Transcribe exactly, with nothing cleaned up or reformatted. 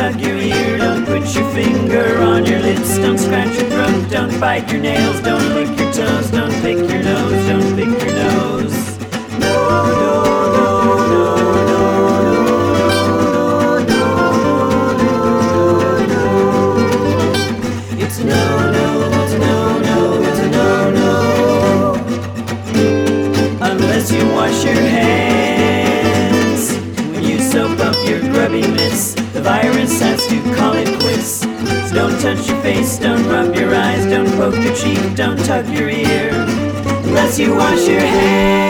tug your ear, don't put your finger on your lips, don't scratch your throat, don't bite your nails, don't lick your toes, don't pick your nose, don't pick your nose. No, no, no, no, no, no, no, no, no. It's a no, no, it's a no, no, it's a no, no. Unless you wash your hands when you soap up your grubby mitts, the virus has to call it quits. So don't touch your face, don't rub your eyes, don't poke your cheek, don't tug your ear, unless you wash your hands.